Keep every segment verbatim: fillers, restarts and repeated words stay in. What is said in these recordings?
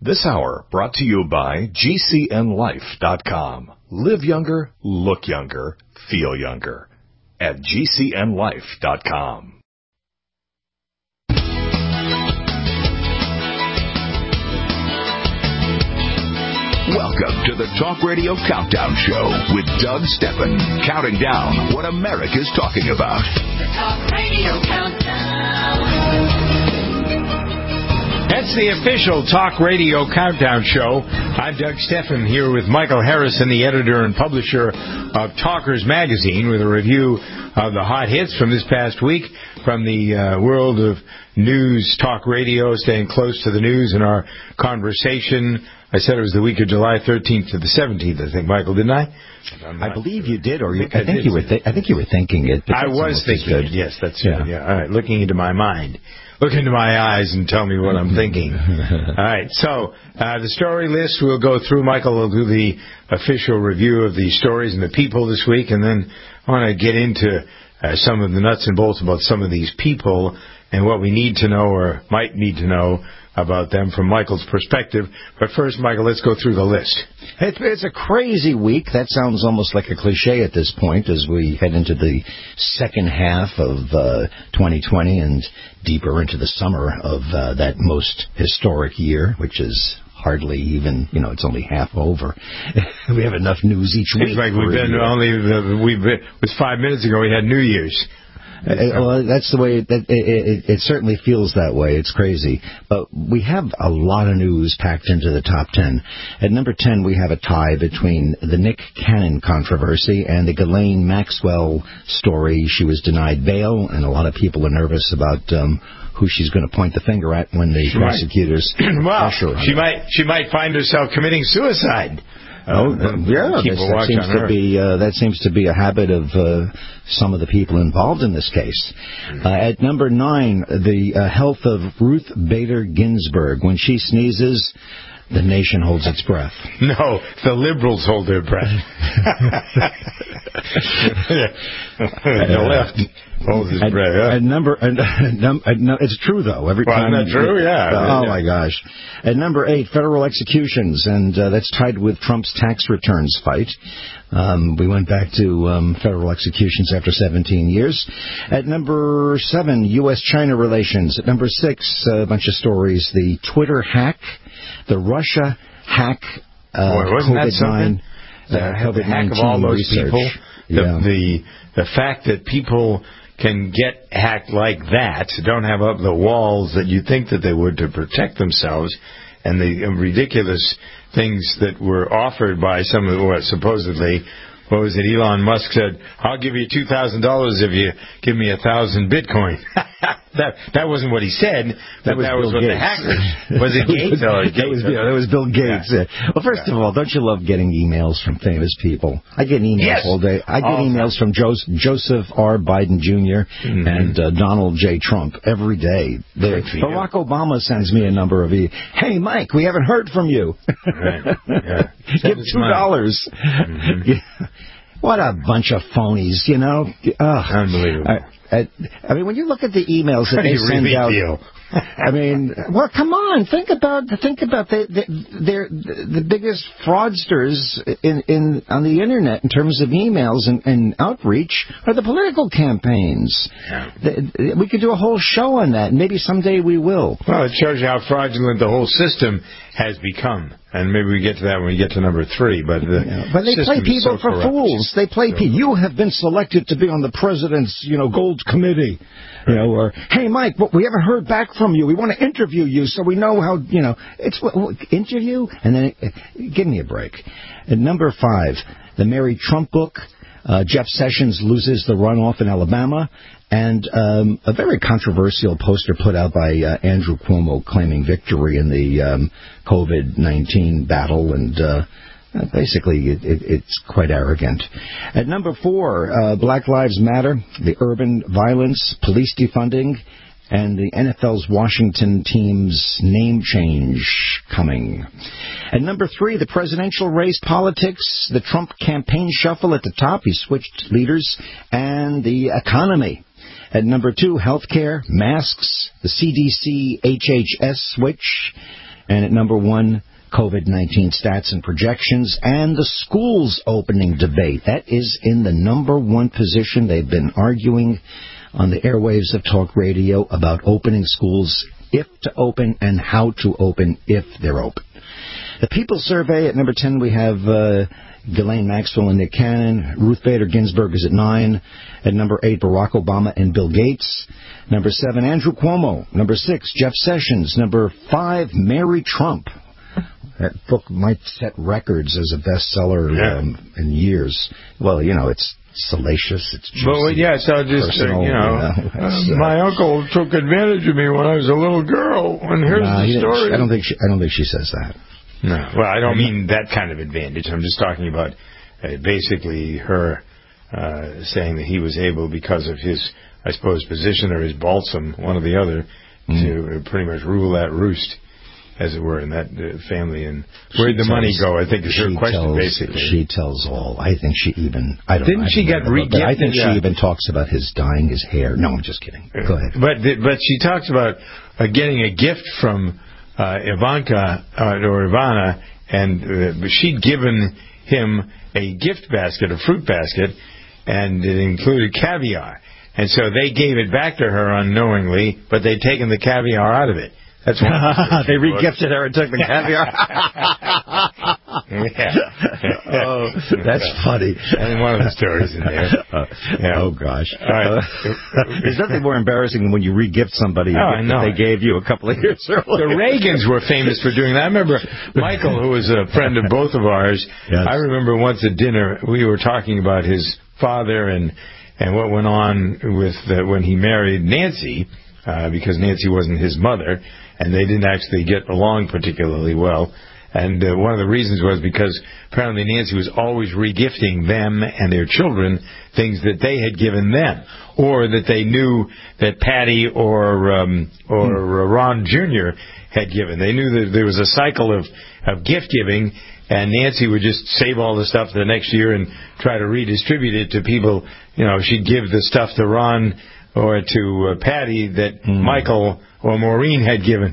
This hour brought to you by G C N life dot com. Live younger, look younger, feel younger at G C N life dot com. Welcome to the Talk Radio Countdown Show with Doug Steffen, counting down what America's talking about. The Talk Radio Countdown. That's the official Talk Radio Countdown Show. I'm Doug Steffen here with Michael Harrison, the editor and publisher of Talkers Magazine, with a review of the hot hits from this past week from the uh, world of news, talk radio, staying close to the news in our conversation. I said it was the week of July thirteenth to the seventeenth, I think, Michael, didn't I? I believe you did, or you, I, I think did. you were. Th- I think you were thinking it. I was thinking good. it. Yes, that's yeah. good. Yeah. All right, looking into my mind. Look into my eyes and tell me what I'm thinking. All right, so uh, the story list we'll go through. Michael will do the official review of the stories and the people this week, and then I want to get into uh, some of the nuts and bolts about some of these people and what we need to know or might need to know about them from Michael's perspective. But first, Michael, let's go through the list. It's, it's a crazy week. That sounds almost like a cliche at this point as we head into the second half of uh, twenty twenty and deeper into the summer of uh, that most historic year, which is hardly even, you know, it's only half over. We have enough news each week. It's like we've been only, uh, we've been, it was five minutes ago we had New Year's. Uh, well, that's the way it, it, it, it certainly feels that way. It's crazy. But we have a lot of news packed into the top ten. At number ten, we have a tie between the Nick Cannon controversy and the Ghislaine Maxwell story. She was denied bail, and a lot of people are nervous about um, who she's going to point the finger at when the she prosecutors well, pressure on she her. might she might find herself committing suicide. Oh, uh, yeah, keep this, a that watch seems on to her. be uh, that seems to be a habit of uh, some of the people involved in this case. Uh, at number nine, the uh, health of Ruth Bader Ginsburg. When she sneezes, the nation holds its breath. No, the liberals hold their breath. The left holds its at, breath. Yeah. At number, at, num, at, no, it's true though. Every well, time, isn't that true? Yeah. Uh, oh yeah. my gosh! At number eight, federal executions, and uh, that's tied with Trump's tax returns fight. Um, we went back to um, federal executions after seventeen years. At number seven, U S China relations. At number six, a bunch of stories: the Twitter hack, the Russia hack, uh, Boy, wasn't that COVID nine, something? uh, The COVID hack of all those research. people. The, Yeah. the the fact that people can get hacked like that, don't have up the walls that you think that they would to protect themselves, and the ridiculous things that were offered by some of what supposedly, what was it, Elon Musk said, I'll give you two thousand dollars if you give me a thousand Bitcoin. that that wasn't what he said, but That was, that was Bill what Gates. the hackers, was it Gates? or that, Gates? was, yeah, that was Bill Gates. Yeah. Yeah. Well, first Yeah. of all, don't you love getting emails from famous people? I get emails Yes. all day. I get All emails from Joseph, Joseph R. Biden Junior Mm-hmm. and uh, Donald J. Trump every day. They, Good for you. Barack Obama sends me a number of e. Hey, Mike, we haven't heard from you. Right. Yeah. Give two dollars. Mm-hmm. Yeah. What a bunch of phonies, you know? Ugh. Unbelievable. I, I, I mean, when you look at the emails that How do they you send really out, feel? I mean, well, come on, think about think about the the they're the biggest fraudsters in in on the internet in terms of emails and, and outreach are the political campaigns. Yeah. The, we could do a whole show on that, and maybe someday we will. Well, it shows you how fraudulent the whole system has become. And maybe we get to that when we get to number three. But, the Yeah, but they system play is people so for corrupt. fools. They play So- people. You have been selected to be on the president's, you know, gold committee. You know, or hey, Mike, we haven't heard back from you. We want to interview you so we know how. You know, it's what, what, interview, and then uh, give me a break. At number five, the Mary Trump book. Uh, Jeff Sessions loses the runoff in Alabama, and um, a very controversial poster put out by uh, Andrew Cuomo claiming victory in the um, COVID nineteen battle, and uh, basically it, it, it's quite arrogant. At number four, uh, Black Lives Matter, the urban violence, police defunding, and the N F L's Washington team's name change coming. At number three, the presidential race politics, the Trump campaign shuffle at the top. He switched leaders, and the economy. At number two, healthcare, masks, the C D C H H S switch, And at number one, COVID nineteen stats and projections, and the schools opening debate. That is in the number one position. They've been arguing on the airwaves of talk radio about opening schools, if to open, and how to open if they're open. The People Survey at number ten, we have uh, Ghislaine Maxwell and Nick Cannon. Ruth Bader Ginsburg is at nine. At number eight, Barack Obama and Bill Gates. Number seven, Andrew Cuomo. Number six, Jeff Sessions. Number five, Mary Trump. That book might set records as a bestseller yeah. um, in years. Well, you know, it's salacious, it's juicy, well, yeah, so just, personal, uh, you know, you know uh, my uncle took advantage of me when I was a little girl, and here's nah, the story. I don't think she, I don't think she says that. No, well, I don't mean that kind of advantage. I'm just talking about uh, basically her uh, saying that he was able, because of his, I suppose, position or his balsam, one or the other, mm. to pretty much rule that roost, as it were, in that uh, family. And where'd the tells, money go, I think, is her question, tells, basically. She tells all. I think she even... I don't Didn't know, she I get re-gifted? I think yeah. she even talks about his dyeing his hair. No, I'm just kidding. Go ahead. But but she talks about uh, getting a gift from uh, Ivanka, uh, or Ivana, and uh, she'd given him a gift basket, a fruit basket, and it included caviar. And so they gave it back to her unknowingly, but they'd taken the caviar out of it. That's one. They re-gifted her and took the caviar. yeah. Oh, that's funny. And one of the stories in there. Uh, yeah. Oh, gosh. Right. Uh, there's nothing more embarrassing than when you re-gift somebody oh, a gift that they gave you a couple of years earlier. The Reagans were famous for doing that. I remember Michael, who was a friend of both of ours, yes. I remember once at dinner we were talking about his father and, and what went on with the, when he married Nancy, uh, because Nancy wasn't his mother, and they didn't actually get along particularly well. And uh, one of the reasons was because apparently Nancy was always regifting them and their children things that they had given them, or that they knew that Patty or um, or hmm. Ron Junior had given. They knew that there was a cycle of, of gift giving, and Nancy would just save all the stuff for the next year and try to redistribute it to people. You know, she'd give the stuff to Ron or to uh, Patty that hmm. Michael or Maureen had given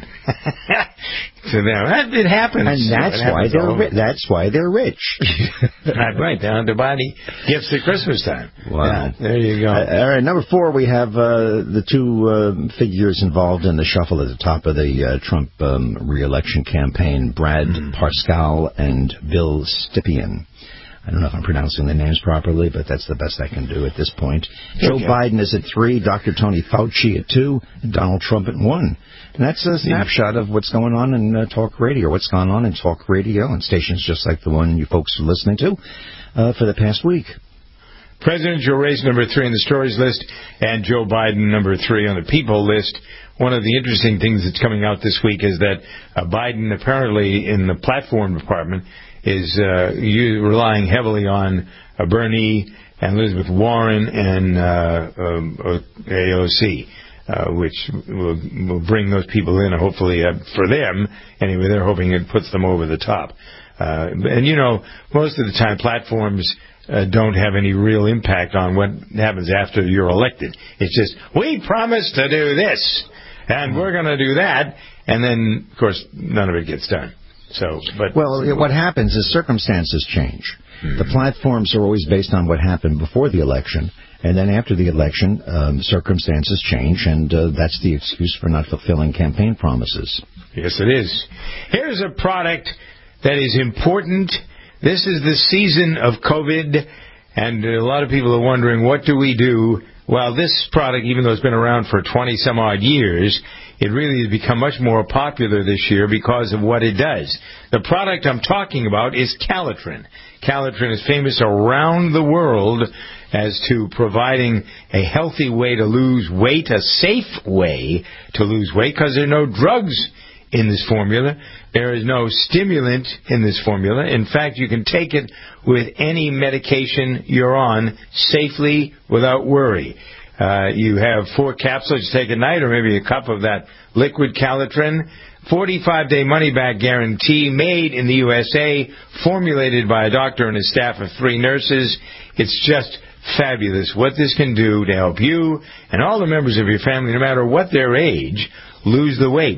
to them. It happens. And that's it why they're ri- that's why they're rich. That's right. Down to body gifts at Christmas time. Wow. Yeah, there you go. Uh, all right, number four, we have uh, the two uh, figures involved in the shuffle at the top of the uh, Trump um, re-election campaign, Brad mm-hmm. Parscale and Bill Stepien. I don't know if I'm pronouncing the names properly, but that's the best I can do at this point. Okay. Joe Biden is at three, Doctor Tony Fauci at two, and Donald Trump at one. And that's a snapshot of what's going on in uh, talk radio, what's gone on in talk radio and stations just like the one you folks are listening to uh, for the past week. Presidential race number three on the stories list, and Joe Biden number three on the people list. One of the interesting things that's coming out this week is that uh, Biden apparently in the platform department is uh, you, relying heavily on uh, Bernie and Elizabeth Warren and uh, um, A O C, uh, which will, will bring those people in, hopefully, uh, for them. Anyway, they're hoping it puts them over the top. Uh, and, you know, most of the time platforms uh, don't have any real impact on what happens after you're elected. It's just, we promised to do this, and we're going to do that, and then, of course, none of it gets done. So, but well, what happens is circumstances change. Mm-hmm. The platforms are always based on what happened before the election, and then after the election, um, circumstances change, and uh, that's the excuse for not fulfilling campaign promises. Yes, it is. Here's a product that is important. This is the season of COVID, and a lot of people are wondering, what do we do? Well, this product, even though it's been around for twenty some odd years, it really has become much more popular this year because of what it does. The product I'm talking about is Calitrin. Calitrin is famous around the world as to providing a healthy way to lose weight, a safe way to lose weight, because there are no drugs in this formula. There is no stimulant in this formula. In fact, you can take it with any medication you're on safely without worry. Uh, you have four capsules you take at night, or maybe a cup of that liquid Calitrin. forty-five day money-back guarantee, made in the U S A, formulated by a doctor and a staff of three nurses. It's just fabulous what this can do to help you and all the members of your family, no matter what their age, lose the weight.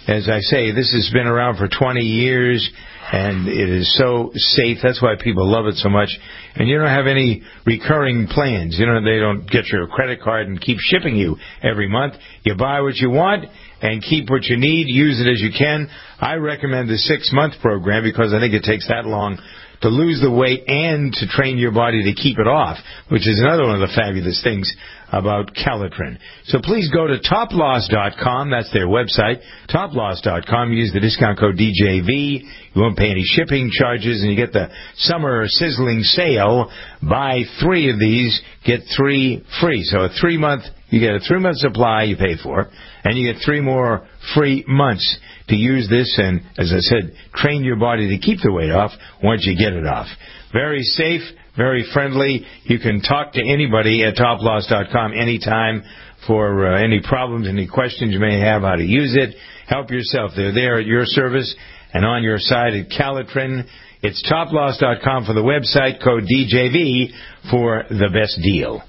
as I say, this has been around for twenty years, and it is so safe. That's why people love it so much. And you don't have any recurring plans. You know, they don't get your credit card and keep shipping you every month. You buy what you want and keep what you need. Use it as you can. I recommend the six-month program because I think it takes that long to lose the weight and to train your body to keep it off, which is another one of the fabulous things about Calitrin. So please go to top loss dot com. That's their website, top loss dot com. Use the discount code D J V. You won't pay any shipping charges, and you get the summer sizzling sale. Buy three of these, get three free. So a three-month, you get a three-month supply you pay for, and you get three more free months to use this and, as I said, train your body to keep the weight off once you get it off. Very safe, very friendly. You can talk to anybody at top loss dot com anytime for uh, any problems, any questions you may have, how to use it. Help yourself. They're there at your service and on your side at Calitrin. It's top loss dot com for the website, code D J V for the best deal.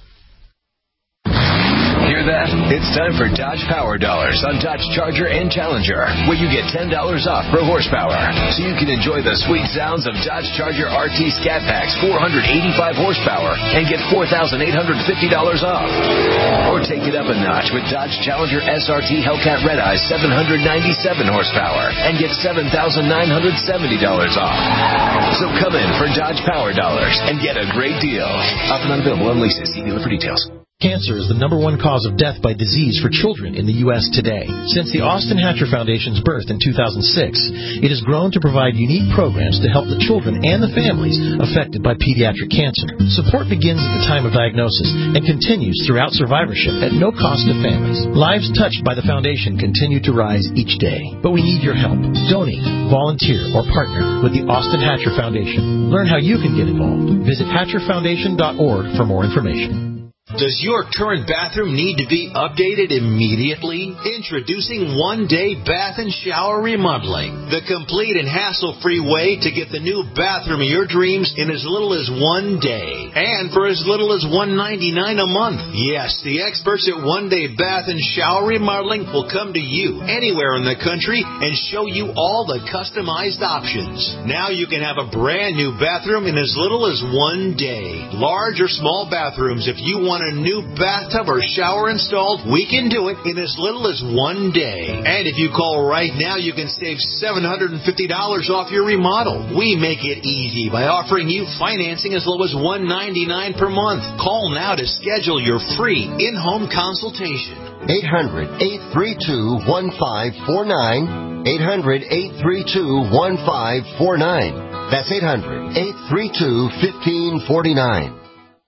Hear that? It's time for Dodge Power Dollars on Dodge Charger and Challenger, where you get ten dollars off per horsepower. So you can enjoy the sweet sounds of Dodge Charger R T Scat Packs four hundred eighty-five horsepower and get four thousand eight hundred fifty dollars off. Or take it up a notch with Dodge Challenger S R T Hellcat Red Eye seven hundred ninety-seven horsepower and get seven thousand nine hundred seventy dollars off. So come in for Dodge Power Dollars and get a great deal. Offer not available on leases. See dealer for details. Cancer is the number one cause of death by disease for children in the U S today. Since the Austin Hatcher Foundation's birth in two thousand six, it has grown to provide unique programs to help the children and the families affected by pediatric cancer. Support begins at the time of diagnosis and continues throughout survivorship at no cost to families. Lives touched by the foundation continue to rise each day, but we need your help. Donate, volunteer, or partner with the Austin Hatcher Foundation. Learn how you can get involved. Visit hatcher foundation dot org for more information. Does your current bathroom need to be updated immediately? Introducing One Day Bath and Shower Remodeling, the complete and hassle-free way to get the new bathroom of your dreams in as little as one day, and for as little as one hundred ninety-nine dollars a month. Yes, the experts at One Day Bath and Shower Remodeling will come to you anywhere in the country and show you all the customized options. Now you can have a brand new bathroom in as little as one day. Large or small bathrooms, if you want a new bathtub or shower installed, we can do it in as little as one day. And if you call right now, you can save seven hundred fifty dollars off your remodel. We make it easy by offering you financing as low as one hundred ninety-nine dollars per month. Call now to schedule your free in-home consultation. eight hundred, eight three two, one five four nine. eight hundred, eight three two, one five four nine. That's eight hundred, eight three two, one five four nine.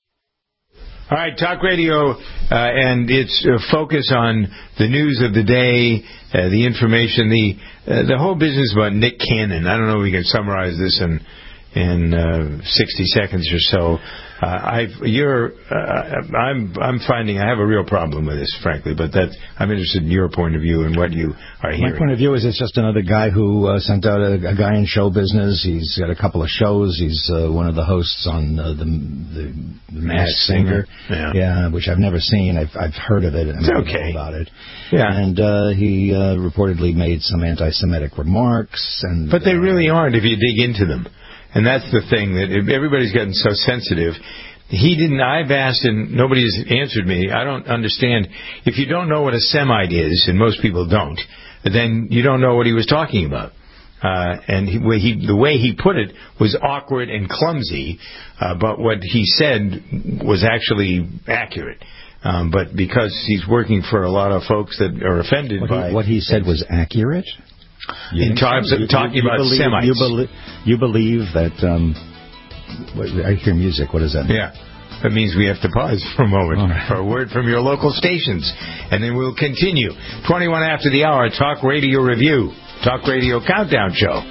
All right, Talk Radio uh, and its uh, focus on the news of the day, uh, the information, the uh, the whole business about Nick Cannon. I don't know if we can summarize this in in uh, sixty seconds or so. Uh, I've you're uh, I'm I'm finding I have a real problem with this, frankly. But that I'm interested in your point of view and what you are hearing. My point of view is it's just another guy who uh, sent out a, a guy in show business. He's got a couple of shows. He's uh, one of the hosts on uh, the the, the Masked Singer, yeah. yeah, which I've never seen. I've I've heard of it and it's I okay. know about it. Yeah, and uh, he uh, reportedly made some anti-Semitic remarks. And but they uh, really aren't if you dig into them. And that's the thing, that everybody's gotten so sensitive. He didn't, I've asked and nobody's answered me. I don't understand. If you don't know what a Semite is, and most people don't, then you don't know what he was talking about. Uh, and he, he, the way he put it was awkward and clumsy, uh, but what he said was actually accurate. Um, but because he's working for a lot of folks that are offended what by... He, what he said was accurate? You in terms of talking you, you about believe, Semites. You, belie- you believe that... Um, what, I hear music. What does that mean? Yeah. That means we have to pause for a moment right. for a word from your local stations. And then we'll continue. twenty-one after the hour, Talk Radio Review. Talk Radio Countdown Show.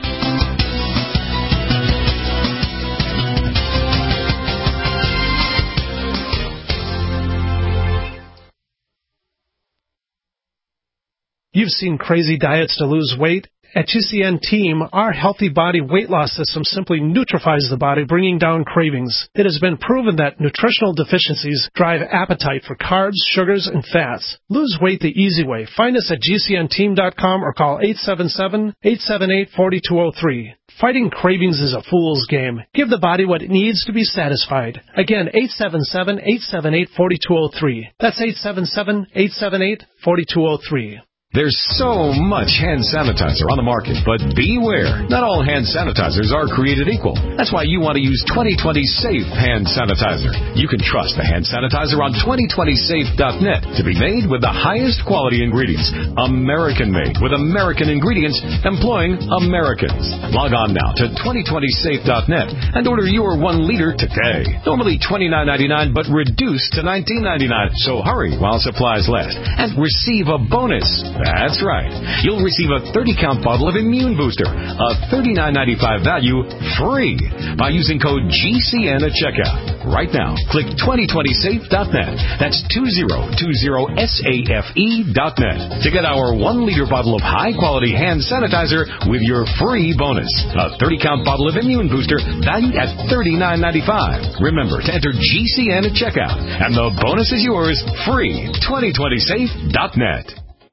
You've seen crazy diets to lose weight, At G C N Team, our healthy body weight loss system simply neutralizes the body, bringing down cravings. It has been proven that nutritional deficiencies drive appetite for carbs, sugars, and fats. Lose weight the easy way. Find us at G C N team dot com or call eight seven seven, eight seven eight, four two zero three. Fighting cravings is a fool's game. Give the body what it needs to be satisfied. Again, eight seven seven, eight seven eight, four two zero three. That's eight seven seven, eight seven eight, four two zero three. There's so much hand sanitizer on the market, but beware. Not all hand sanitizers are created equal. That's why you want to use twenty twenty Safe Hand Sanitizer. You can trust the hand sanitizer on twenty twenty safe dot net to be made with the highest quality ingredients. American-made with American ingredients employing Americans. Log on now to twenty twenty safe dot net and order your one liter today. Normally twenty-nine ninety-nine, but reduced to nineteen ninety-nine. So hurry while supplies last and receive a bonus. That's right. You'll receive a thirty count bottle of Immune Booster, a thirty-nine ninety-five value, free by using code G C N at checkout. Right now, click twenty twenty safe dot net. That's two zero two zero safe dot net to get our one liter bottle of high-quality hand sanitizer with your free bonus. A thirty count bottle of Immune Booster valued at thirty-nine ninety-five. Remember to enter G C N at checkout, and the bonus is yours free. twenty twenty safe dot net.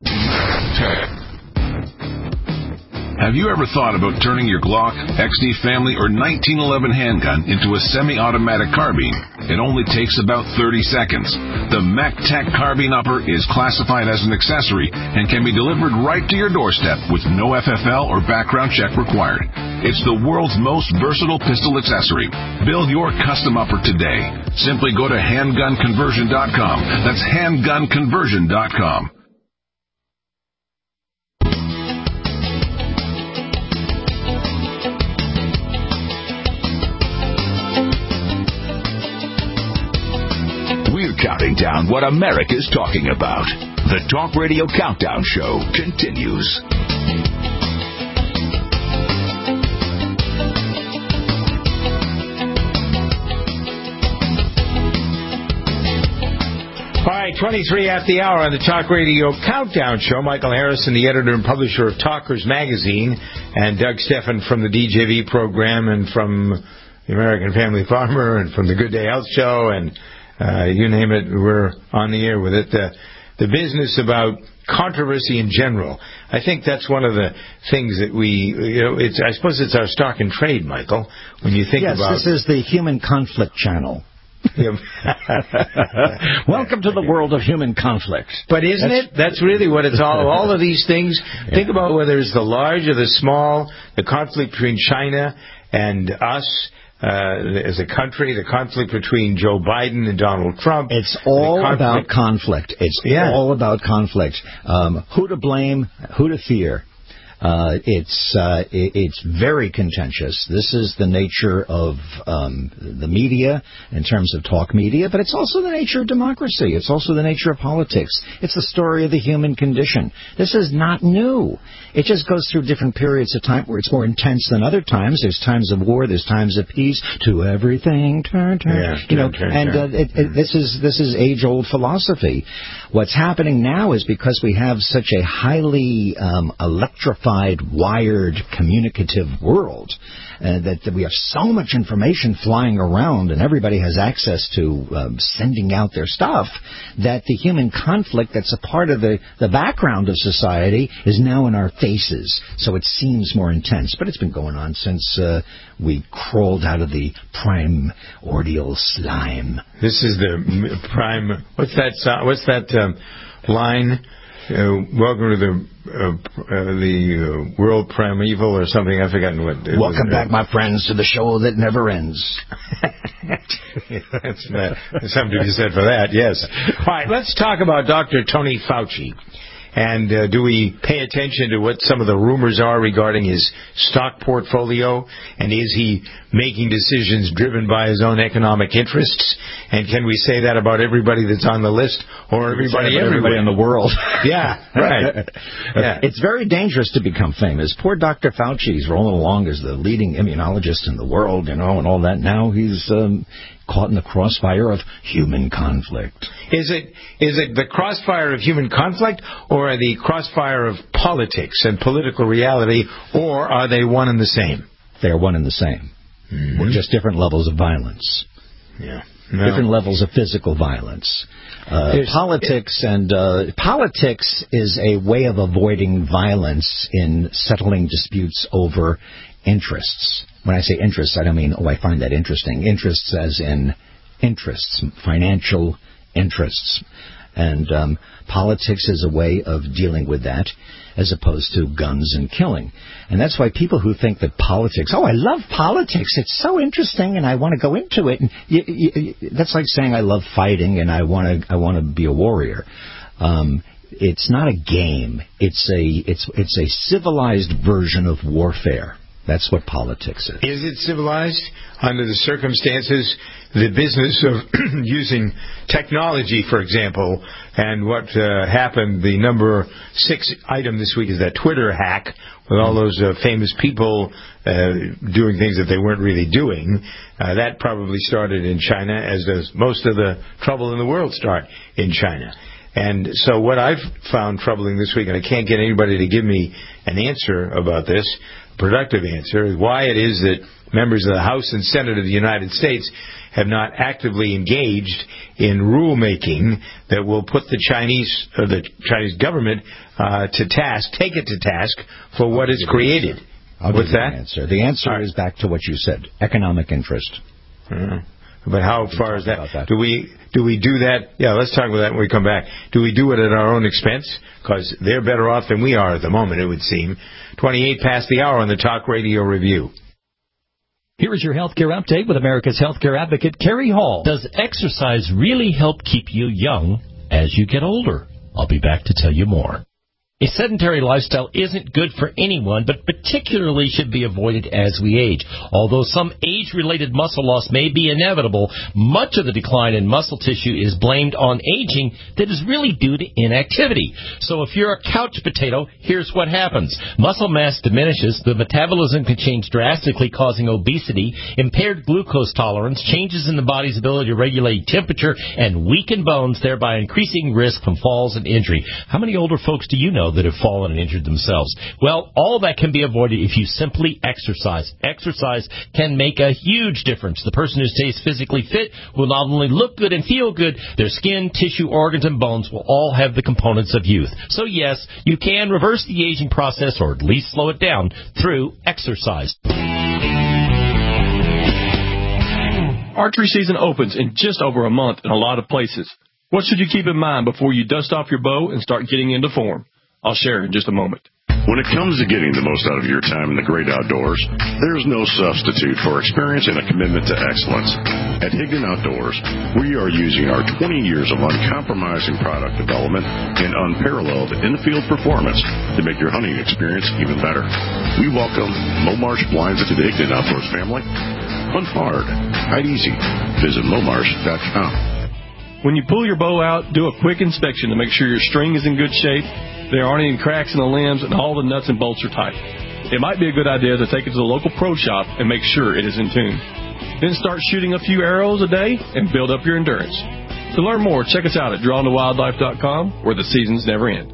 Have you ever thought about turning your Glock, X D Family, or nineteen eleven handgun into a semi-automatic carbine? It only takes about thirty seconds. The MacTac Carbine Upper is classified as an accessory and can be delivered right to your doorstep with no F F L or background check required. It's the world's most versatile pistol accessory. Build your custom upper today. Simply go to handgun conversion dot com. That's handgun conversion dot com. We're counting down what America's talking about. The Talk Radio Countdown Show continues. All right, twenty-three at the hour on the Talk Radio Countdown Show. Michael Harrison, the editor and publisher of Talkers Magazine, and Doug Steffen from the D J V program and from the American Family Farmer and from the Good Day Health Show and Uh, you name it, we're on the air with it. The, the business about controversy in general, I think that's one of the things that we, you know, it's, I suppose it's our stock and trade, Michael, when you think yes, about... Yes, this is the Human Conflict Channel. Welcome to the world of human conflict. But isn't that's, it? That's really what it's all. All of these things. Yeah. Think about whether it's the large or the small, the conflict between China and us. Uh, as a country, the conflict between Joe Biden and Donald Trump. It's all conflict. about conflict. It's yeah. all about conflict. Um, who to blame, who to fear. Uh, it's uh, it, it's very contentious. This is the nature of um, the media in terms of talk media, but it's also the nature of democracy. It's also the nature of politics. It's the story of the human condition. This is not new. It just goes through different periods of time where it's more intense than other times. There's times of war. There's times of peace. To everything turn, turn. Yeah, you know, turn, and turn. Uh, it, it, this is this is age-old philosophy. What's happening now is because we have such a highly um, electrified, wired, communicative world, uh, that, that we have so much information flying around and everybody has access to um, sending out their stuff, that the human conflict that's a part of the, the background of society is now in our faces. So it seems more intense. But it's been going on since uh, we crawled out of the primordial slime. This is the prime... What's that, uh, what's that um, line? Uh, welcome to the uh, uh, the uh, world primeval or something. I've forgotten what. It welcome was, back, uh, my friends, to the show that never ends. That's not, there's something to be said for that. Yes. All right. Let's talk about Doctor Tony Fauci. And uh, do we pay attention to what some of the rumors are regarding his stock portfolio? And is he making decisions driven by his own economic interests? And can we say that about everybody that's on the list or everybody, everybody in the world? Yeah, right. Yeah. It's very dangerous to become famous. Poor Doctor Fauci's rolling along as the leading immunologist in the world, you know, and all that. Now he's... Um, caught in the crossfire of human conflict. Is it is it the crossfire of human conflict, or the crossfire of politics and political reality, or are they one and the same? They are one and the same. Mm-hmm. We're just different levels of violence. Yeah. No. Different levels of physical violence. Uh, politics and uh, politics is a way of avoiding violence in settling disputes over interests. When I say interests, I don't mean, oh, I find that interesting. Interests as in interests, financial interests. And um, politics is a way of dealing with that as opposed to guns and killing. And that's why people who think that politics, oh, I love politics, it's so interesting and I want to go into it. And you, you, that's like saying I love fighting and I want to I want to be a warrior. Um, it's not a game. It's a it's it's a civilized version of warfare. That's what politics is. Is it civilized? Under the circumstances, the business of using technology, for example, and what uh, happened, the number six item this week is that Twitter hack with all those uh, famous people uh, doing things that they weren't really doing. Uh, that probably started in China, as does most of the trouble in the world start in China. And so what I've found troubling this week, and I can't get anybody to give me an answer about this, productive answer, is why it is that members of the House and Senate of the United States have not actively engaged in rulemaking that will put the Chinese or the Chinese government uh, to task, take it to task for what it's created. I'll What's give you that? The answer, the answer right. is back to what you said: economic interest. Uh, but how far is that? that? Do we do we do that? Yeah, let's talk about that when we come back. Do we do it at our own expense? Because they're better off than we are at the moment, it would seem. twenty-eight past the hour on the Talk Radio Review. Here is your healthcare update with America's healthcare advocate, Kerry Hall. Does exercise really help keep you young as you get older? I'll be back to tell you more. A sedentary lifestyle isn't good for anyone, but particularly should be avoided as we age. Although some age-related muscle loss may be inevitable, much of the decline in muscle tissue is blamed on aging that is really due to inactivity. So if you're a couch potato, here's what happens. Muscle mass diminishes, the metabolism can change drastically, causing obesity, impaired glucose tolerance, changes in the body's ability to regulate temperature, and weaken bones, thereby increasing risk from falls and injury. How many older folks do you know that have fallen and injured themselves? Well, all that can be avoided if you simply exercise. Exercise can make a huge difference. The person who stays physically fit will not only look good and feel good, their skin, tissue, organs, and bones will all have the components of youth. So yes, you can reverse the aging process, or at least slow it down, through exercise. Archery season opens in just over a month in a lot of places. What should you keep in mind before you dust off your bow and start getting into form? I'll share in just a moment. When it comes to getting the most out of your time in the great outdoors, there's no substitute for experience and a commitment to excellence. At Higdon Outdoors, we are using our twenty years of uncompromising product development and unparalleled in-field performance to make your hunting experience even better. We welcome Momarsh Blinds to the Higdon Outdoors family. Hunt hard, hide easy. Visit momarsh dot com. When you pull your bow out, do a quick inspection to make sure your string is in good shape, there aren't any cracks in the limbs, and all the nuts and bolts are tight. It might be a good idea to take it to the local pro shop and make sure it is in tune. Then start shooting a few arrows a day and build up your endurance. To learn more, check us out at drawn to wildlife dot com, where the seasons never end.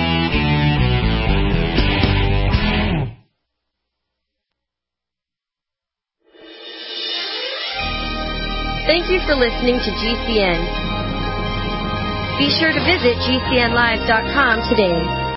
Thank you for listening to G C N. Be sure to visit G C N live dot com today.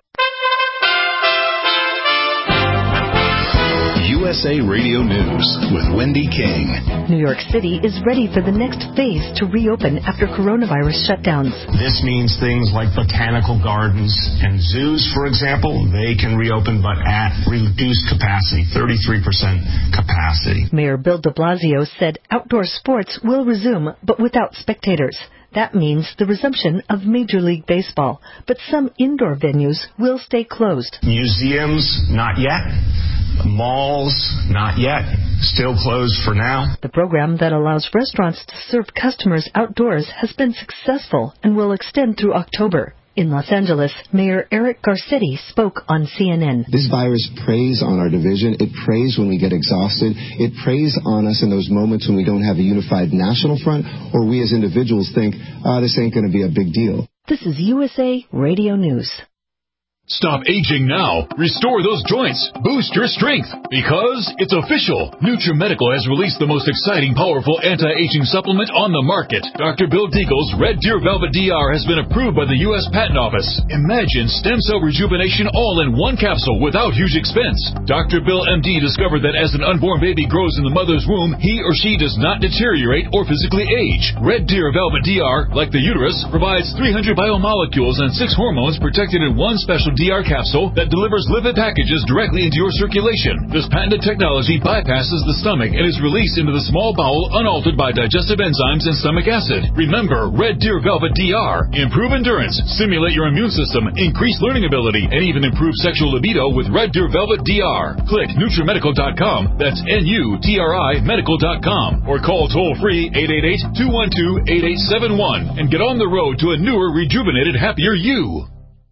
U S A Radio News with Wendy King. New York City is ready for the next phase to reopen after coronavirus shutdowns. This means things like botanical gardens and zoos, for example, they can reopen but at reduced capacity, thirty-three percent capacity. Mayor Bill de Blasio said outdoor sports will resume, but without spectators. That means the resumption of Major League Baseball, but some indoor venues will stay closed. Museums, not yet. Malls, not yet. Still closed for now. The program that allows restaurants to serve customers outdoors has been successful and will extend through October. In Los Angeles, Mayor Eric Garcetti spoke on C N N. This virus preys on our division. It preys when we get exhausted. It preys on us in those moments when we don't have a unified national front, or we as individuals think, oh, this ain't going to be a big deal. This is U S A Radio News. Stop aging now. Restore those joints. Boost your strength. Because it's official. NutriMedical has released the most exciting, powerful anti-aging supplement on the market. Doctor Bill Deagle's Red Deer Velvet D R has been approved by the U S Patent Office. Imagine stem cell rejuvenation all in one capsule without huge expense. Doctor Bill M D discovered that as an unborn baby grows in the mother's womb, he or she does not deteriorate or physically age. Red Deer Velvet D R, like the uterus, provides three hundred biomolecules and six hormones protected in one special D R capsule that delivers lipid packages directly into your circulation. This patented technology bypasses the stomach and is released into the small bowel unaltered by digestive enzymes and stomach acid. Remember, Red Deer Velvet D R. Improve endurance, stimulate your immune system, increase learning ability, and even improve sexual libido with Red Deer Velvet D R. Click NutriMedical dot com. That's N U T R I medical dot com. Or call toll-free eight eight eight, two one two, eight eight seven one and get on the road to a newer, rejuvenated, happier you.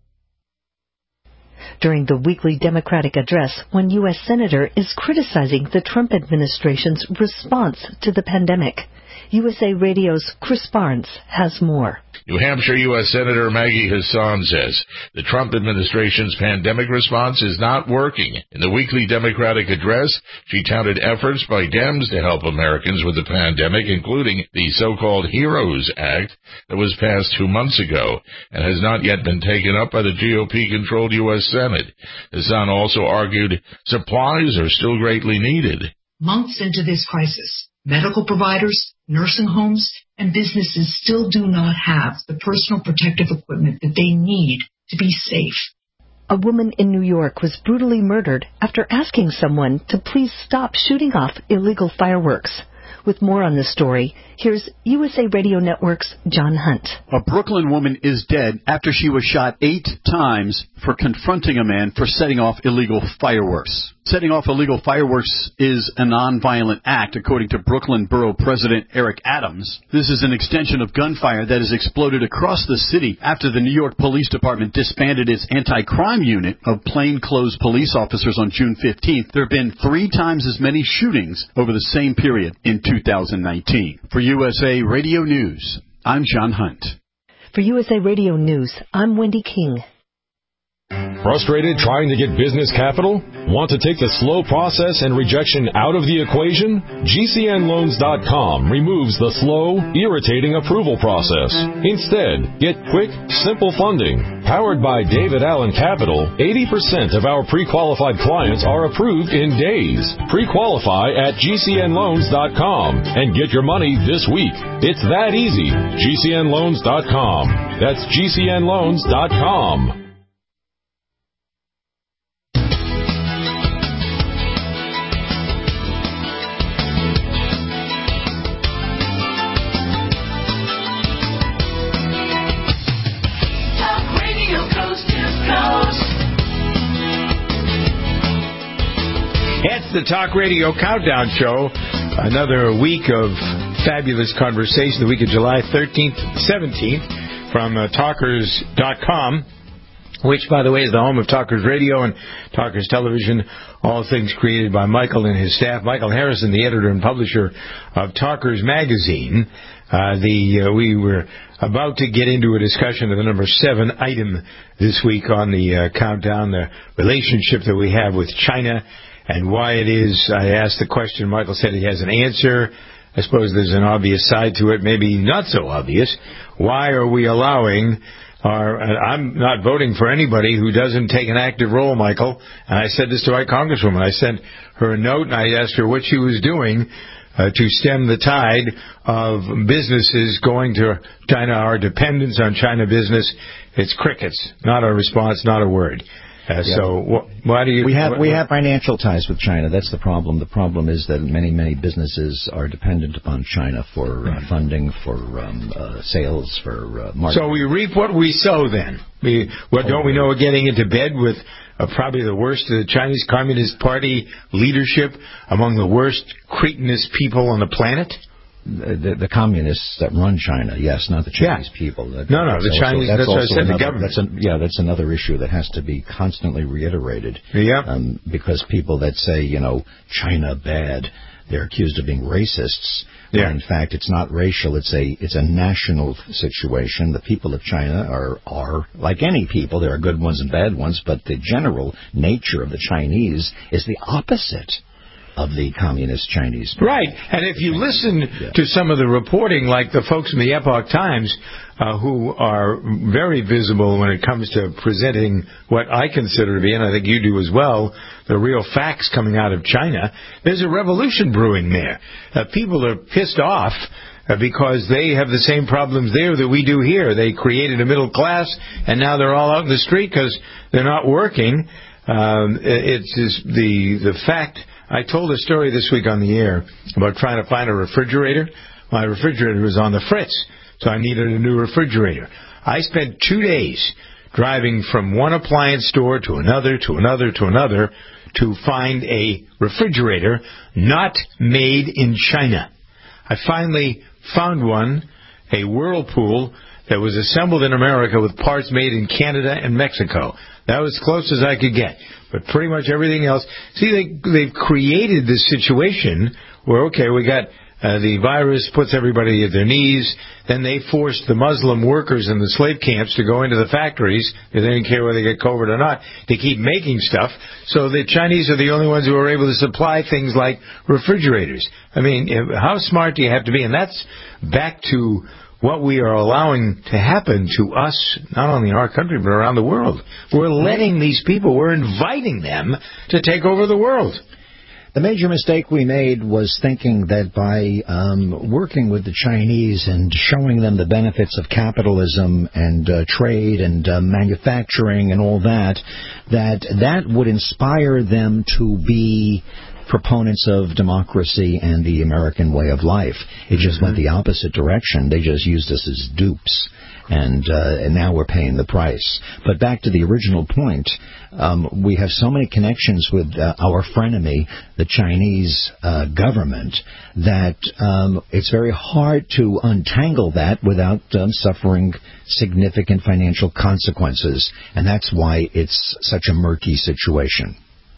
During the weekly Democratic address, one U S senator is criticizing the Trump administration's response to the pandemic. U S A Radio's Chris Barnes has more. New Hampshire U S Senator Maggie Hassan says the Trump administration's pandemic response is not working. In the weekly Democratic address, she touted efforts by Dems to help Americans with the pandemic, including the so-called HEROES Act that was passed two months ago and has not yet been taken up by the G O P-controlled U S Senate. Hassan also argued supplies are still greatly needed. Months into this crisis, medical providers, nursing homes, and businesses still do not have the personal protective equipment that they need to be safe. A woman in New York was brutally murdered after asking someone to please stop shooting off illegal fireworks. With more on this story, here's U S A Radio Network's John Hunt. A Brooklyn woman is dead after she was shot eight times for confronting a man for setting off illegal fireworks. Setting off illegal fireworks is a nonviolent act, according to Brooklyn Borough President Eric Adams. This is an extension of gunfire that has exploded across the city after the New York Police Department disbanded its anti-crime unit of plainclothes police officers on June fifteenth. There have been three times as many shootings over the same period in two thousand nineteen. For U S A Radio News, I'm John Hunt. For U S A Radio News, I'm Wendy King. Frustrated trying to get business capital? Want to take the slow process and rejection out of the equation? G C N loans dot com removes the slow, irritating approval process. Instead, get quick, simple funding. Powered by David Allen Capital, eighty percent of our pre-qualified clients are approved in days. Pre-qualify at G C N loans dot com and get your money this week. It's that easy. G C N loans dot com. That's G C N loans dot com. It's the Talk Radio Countdown Show. Another week of fabulous conversation, the week of July thirteenth, seventeenth, from uh, talkers dot com, which, by the way, is the home of Talkers Radio and Talkers Television, all things created by Michael and his staff. Michael Harrison, the editor and publisher of Talkers Magazine. Uh, the uh, we were about to get into a discussion of the number seven item this week on the uh, countdown, the relationship that we have with China and why it is. I asked the question. Michael said he has an answer. I suppose there's an obvious side to it, maybe not so obvious. Why are we allowing our... I'm not voting for anybody who doesn't take an active role, Michael. And I said this to our Congresswoman. I sent her a note, and I asked her what she was doing uh, to stem the tide of businesses going to China, our dependence on China business. It's crickets. Not a response, not a word. Uh, yeah. So wh- why do you... We have wh- we have financial ties with China. That's the problem. The problem is that many, many businesses are dependent upon China for uh, funding, for um, uh, sales, for uh, marketing. So we reap what we sow then. We, what, don't we know we're getting into bed with uh, probably the worst of the Chinese Communist Party leadership, among the worst cretinous people on the planet? the, the communists that run China, yes, not the Chinese yeah. people. That, no, no, the also, Chinese, that's, that's what I said, another, the government. That's a, yeah, that's another issue that has to be constantly reiterated. Yeah. Um, because people that say, you know, China bad, they're accused of being racists. Yeah. In fact, it's not racial. It's a it's a national situation. The people of China are, are like any people. There are good ones and bad ones, but the general nature of the Chinese is the opposite of the communist Chinese. Right. And if you listen yeah. to some of the reporting, like the folks in the Epoch Times, uh, who are very visible when it comes to presenting what I consider to be, and I think you do as well, the real facts coming out of China, there's a revolution brewing there. Uh, people are pissed off uh, because they have the same problems there that we do here. They created a middle class, and now they're all out in the street because they're not working. Um, it's just the the fact. I told a story this week on the air about trying to find a refrigerator. My refrigerator was on the fritz, so I needed a new refrigerator. I spent two days driving from one appliance store to another, to another, to another, to find a refrigerator not made in China. I finally found one, a Whirlpool, that was assembled in America with parts made in Canada and Mexico. That was as close as I could get. But pretty much everything else. See, they, they've created this situation where, okay, we got uh, the virus puts everybody at their knees. Then they forced the Muslim workers in the slave camps to go into the factories, because they didn't care whether they get COVID or not, to keep making stuff. So the Chinese are the only ones who are able to supply things like refrigerators. I mean, how smart do you have to be? And that's back to what we are allowing to happen to us, not only in our country, but around the world. We're letting these people, we're inviting them to take over the world. The major mistake we made was thinking that by um, working with the Chinese and showing them the benefits of capitalism and uh, trade and uh, manufacturing and all that, that that would inspire them to be proponents of democracy and the American way of life. It just mm-hmm. went the opposite direction. They just used us as dupes, and uh, and now we're paying the price. But back to the original point, um, we have so many connections with uh, our frenemy, the Chinese uh, government, that um, it's very hard to untangle that without um, suffering significant financial consequences, and that's why it's such a murky situation.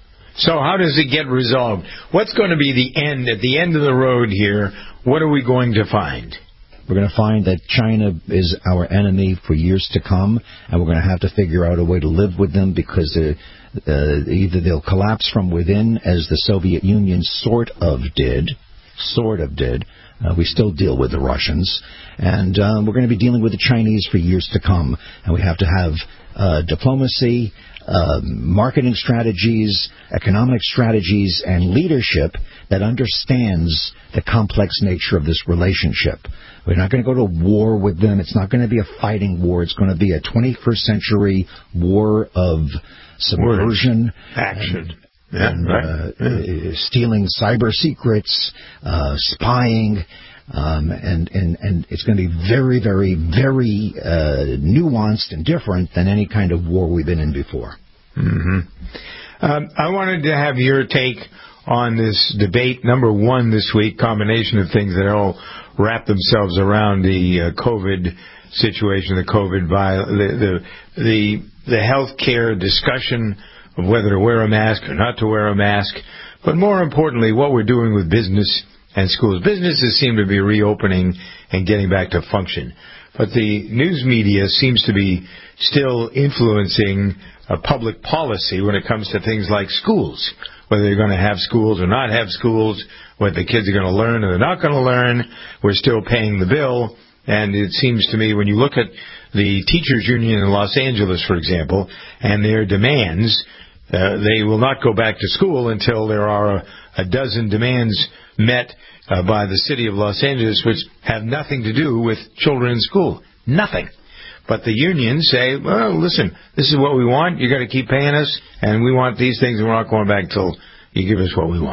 So how does it get resolved? What's going to be the end, at the end of the road here? What are we going to find? We're going to find that China is our enemy for years to come, and we're going to have to figure out a way to live with them, because uh, uh, either they'll collapse from within, as the Soviet Union sort of did, sort of did. Uh, we still deal with the Russians, and uh, we're going to be dealing with the Chinese for years to come, and we have to have uh, diplomacy, uh, marketing strategies, economic strategies, and leadership that understands the complex nature of this relationship. We're not going to go to war with them. It's not going to be a fighting war. It's going to be a twenty-first century war of subversion, action, and, yeah, and right. uh, yeah. stealing cyber secrets, uh, spying. Um, and, and, and it's going to be very, very, very uh, nuanced and different than any kind of war we've been in before. Mm-hmm. Um, I wanted to have your take on this debate, number one this week, combination of things that all wrap themselves around the uh, COVID situation, the COVID viol- the the the, the health care discussion of whether to wear a mask or not to wear a mask, but more importantly, what we're doing with business and schools. Businesses seem to be reopening and getting back to function. But the news media seems to be still influencing uh, public policy when it comes to things like schools, whether they're going to have schools or not have schools, what the kids are going to learn or they're not going to learn. We're still paying the bill. And it seems to me when you look at the teachers union in Los Angeles, for example, and their demands, uh, they will not go back to school until there are a, a dozen demands met uh, by the city of Los Angeles, which have nothing to do with children in school. Nothing. But the unions say, well, listen, this is what we want. You got to keep paying us, and we want these things, and we're not going back until you give us what we want.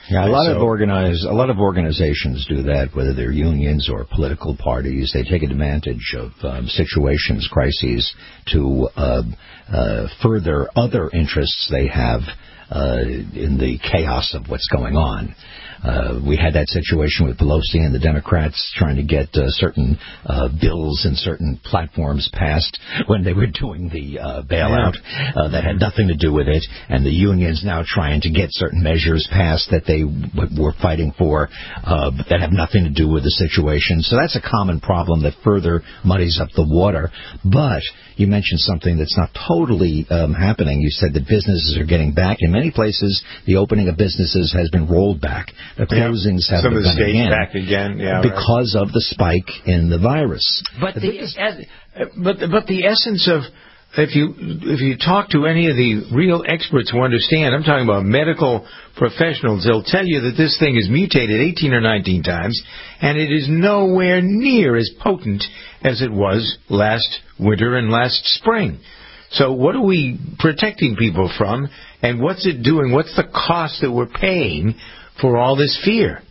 Yeah, a And lot so, of organize, a lot of organizations do that, whether they're unions or political parties. They take advantage of um, situations, crises, to uh, uh, further other interests they have uh, in the chaos of what's going on. Uh, we had that situation with Pelosi and the Democrats trying to get uh, certain uh, bills and certain platforms passed when they were doing the uh, bailout uh, that had nothing to do with it, and the unions now trying to get certain measures passed that they w- were fighting for uh, that have nothing to do with the situation. So that's a common problem that further muddies up the water. But you mentioned something that's not totally um, happening. You said that businesses are getting back. In many places, the opening of businesses has been rolled back. The closings yeah. have Some begun of the states again back again, yeah, because right. of the spike in the virus. But the, the but but the essence of if you if you talk to any of the real experts who understand, I'm talking about medical professionals, they'll tell you that this thing is mutated eighteen or nineteen times, and it is nowhere near as potent as it was last winter and last spring. So what are we protecting people from, and what's it doing? What's the cost that we're paying for all this fear?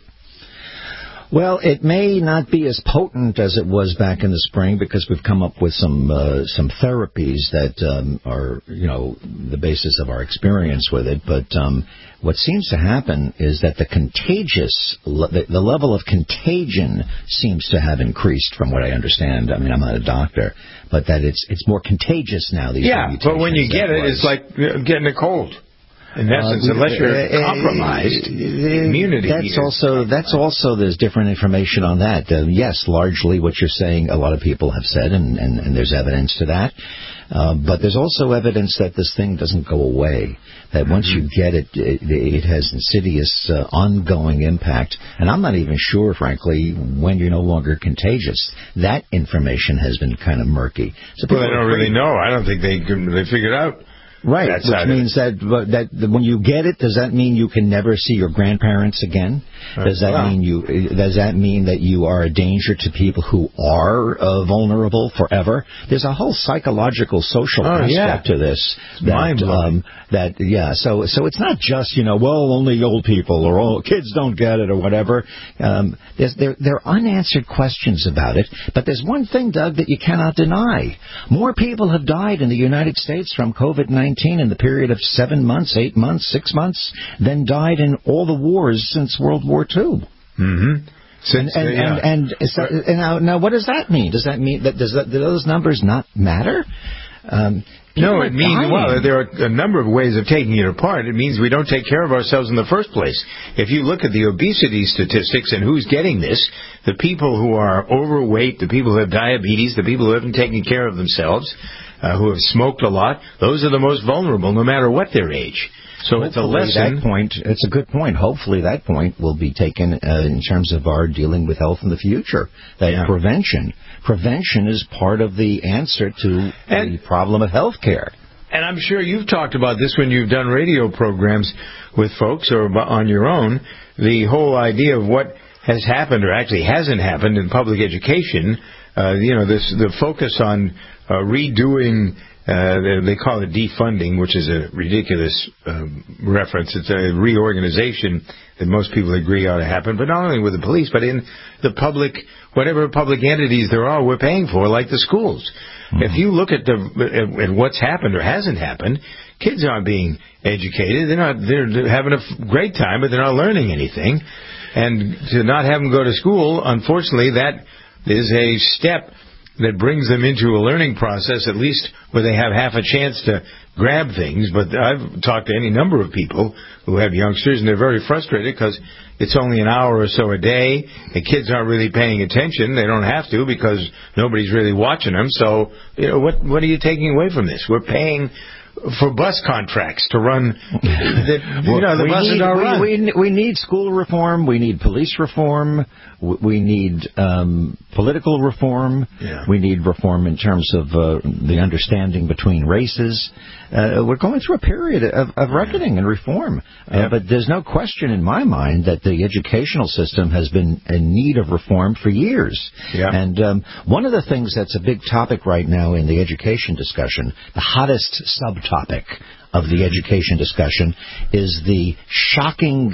Well, it may not be as potent as it was back in the spring because we've come up with some uh, some therapies that um, are, you know, the basis of our experience with it. But um, what seems to happen is that the contagious, the, the level of contagion seems to have increased from what I understand. I mean, I'm not a doctor, but that it's it's more contagious now. These yeah, but when you get it, it's like getting a cold. In essence, uh, unless you're uh, compromised, uh, immunity. That's also that's also there's different information on that. Uh, yes, largely what you're saying, a lot of people have said, and, and, and there's evidence to that. Uh, but there's also evidence that this thing doesn't go away. That once mm-hmm. you get it, it, it has insidious, uh, ongoing impact. And I'm not even sure, frankly, when you're no longer contagious. That information has been kind of murky. So well, they don't really know. I don't think they they figured out. Right, That's which means that that when you get it, does that mean you can never see your grandparents again? Does that wow. mean you? Does that mean that you are a danger to people who are uh, vulnerable forever? There's a whole psychological, social oh, aspect yeah. to this. That, um, that yeah, so so it's not just you know well only old people or all kids don't get it or whatever. Um, there's there there are unanswered questions about it. But there's one thing, Doug, that you cannot deny: more people have died in the United States from COVID nineteen in the period of seven months, eight months, six months, than died in all the wars since World War Two. Mm-hmm. Since, and, and, yeah. and, and, so, and now, now, what does that mean? Does that mean that does that, do those numbers not matter? Um, no, it means dying. Well, there are a number of ways of taking it apart. It means we don't take care of ourselves in the first place. If you look at the obesity statistics and who's getting this, the people who are overweight, the people who have diabetes, the people who haven't taken care of themselves, uh, who have smoked a lot, those are the most vulnerable, no matter what their age. So Hopefully it's a lesson. That point, it's a good point. Hopefully that point will be taken uh, in terms of our dealing with health in the future. That yeah. prevention. Prevention is part of the answer to and, the problem of health care. And I'm sure you've talked about this when you've done radio programs with folks or on your own, the whole idea of what has happened or actually hasn't happened in public education. Uh, you know, this the focus on uh, redoing Uh, they, they call it defunding, which is a ridiculous um, reference. It's a reorganization that most people agree ought to happen, but not only with the police, but in the public, whatever public entities there are, we're paying for, like the schools. Mm-hmm. If you look at the at, at what's happened or hasn't happened, kids aren't being educated. They're not. They're having a great time, but they're not learning anything. And to not have them go to school, unfortunately, that is a step that brings them into a learning process, at least where they have half a chance to grab things. But I've talked to any number of people who have youngsters, and they're very frustrated because it's only an hour or so a day. The kids aren't really paying attention. They don't have to because nobody's really watching them. So, you know, what what are you taking away from this? We're paying for bus contracts to run. The, you know, the we buses need, are we, run. We, we need school reform. We need police reform. We need um, political reform. Yeah. We need reform in terms of uh, the understanding between races. Uh, we're going through a period of, of reckoning and reform. Uh, yeah. But there's no question in my mind that the educational system has been in need of reform for years. Yeah. And um, one of the things that's a big topic right now in the education discussion, the hottest subtopic of the education discussion, is the shocking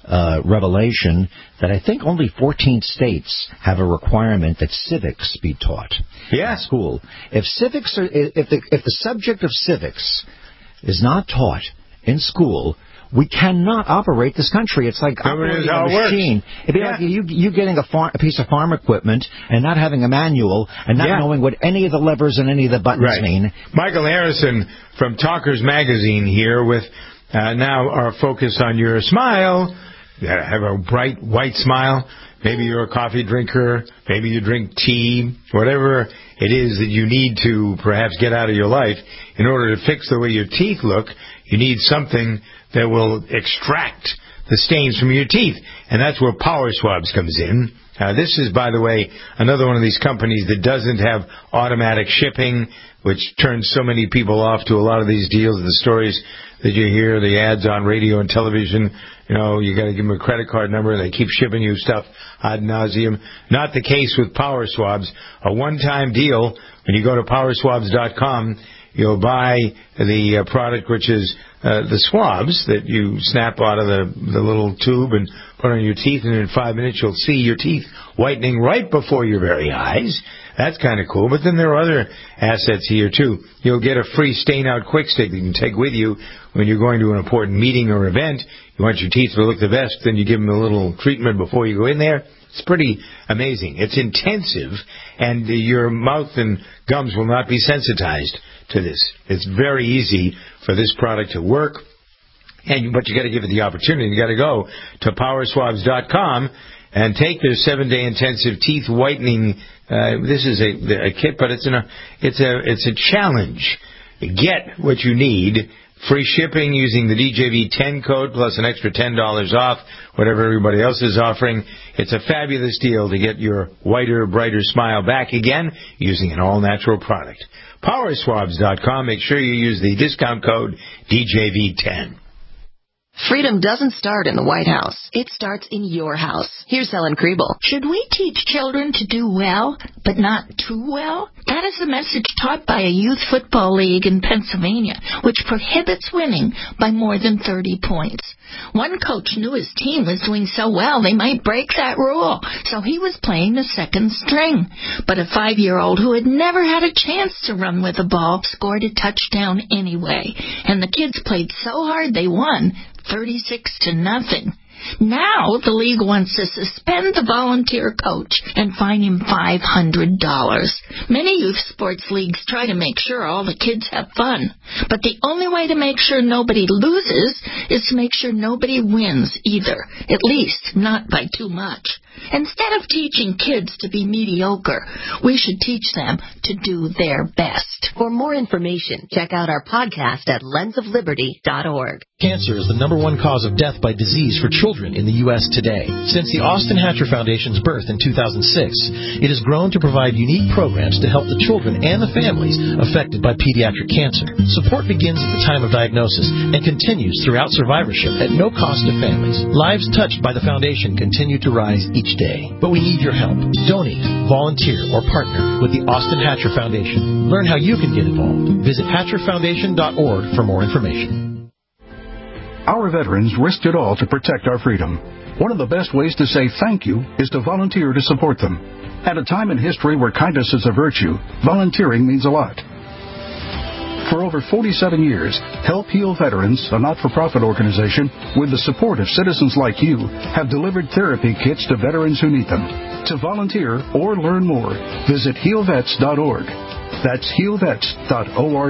uh, revelation that I think only fourteen states have a requirement that civics be taught yeah. in school. If civics are, if the if the subject of civics is not taught in school, we cannot operate this country. It's like operating a machine. It'd be yeah. like you you getting a, farm, a piece of farm equipment and not having a manual and not yeah. knowing what any of the levers and any of the buttons right. mean. Michael Harrison from Talkers Magazine here with uh, now our focus on your smile. You have a bright white smile. Maybe you're a coffee drinker. Maybe you drink tea. Whatever it is that you need to perhaps get out of your life in order to fix the way your teeth look, you need something that will extract the stains from your teeth. And that's where Power Swabs comes in. Uh, this is, by the way, another one of these companies that doesn't have automatic shipping, which turns so many people off to a lot of these deals, the stories that you hear, the ads on radio and television. You know, you got to give them a credit card number, and they keep shipping you stuff ad nauseum. Not the case with Power Swabs. A one-time deal. When you go to power swabs dot com, you'll buy the uh, product, which is uh, the swabs that you snap out of the, the little tube and put on your teeth, and in five minutes you'll see your teeth whitening right before your very eyes. That's kind of cool. But then there are other assets here, too. You'll get a free stain-out quick stick that you can take with you when you're going to an important meeting or event. You want your teeth to look the best, then you give them a little treatment before you go in there. It's pretty amazing. It's intensive, and uh, your mouth and gums will not be sensitized to this. It's very easy for this product to work, and but you got to give it the opportunity. You got to go to power swabs dot com and take their seven-day intensive teeth whitening. Uh, this is a, a kit, but it's, an, a, it's a it's a challenge. Get what you need. Free shipping using the D J V ten code plus an extra ten dollars off whatever everybody else is offering. It's a fabulous deal to get your whiter, brighter smile back again using an all-natural product. power swabs dot com. Make sure you use the discount code D J V ten. Freedom doesn't start in the White House. It starts in your house. Here's Helen Kriebel. Should we teach children to do well, but not too well? That is the message taught by a youth football league in Pennsylvania, which prohibits winning by more than thirty points. One coach knew his team was doing so well they might break that rule, so he was playing the second string. But a five-year-old who had never had a chance to run with the ball scored a touchdown anyway, and the kids played so hard they won thirty-six to nothing. Now the league wants to suspend the volunteer coach and fine him five hundred dollars. Many youth sports leagues try to make sure all the kids have fun, but the only way to make sure nobody loses is to make sure nobody wins either, at least not by too much. Instead of teaching kids to be mediocre, we should teach them to do their best. For more information, check out our podcast at lens of liberty dot org. Cancer is the number one cause of death by disease for children in the U S today. Since the Austin Hatcher Foundation's birth in two thousand six, it has grown to provide unique programs to help the children and the families affected by pediatric cancer. Support begins at the time of diagnosis and continues throughout survivorship at no cost to families. Lives touched by the foundation continue to rise each day. But we need your help. Donate, volunteer, or partner with the Austin Hatcher Foundation. Learn how you can get involved. Visit hatcher foundation dot org for more information. Our veterans risked it all to protect our freedom. One of the best ways to say thank you is to volunteer to support them. At a time in history where kindness is a virtue, volunteering means a lot. For over forty-seven years, Help Heal Veterans, a not-for-profit organization, with the support of citizens like you, have delivered therapy kits to veterans who need them. To volunteer or learn more, visit heal vets dot org. That's heal vets dot org.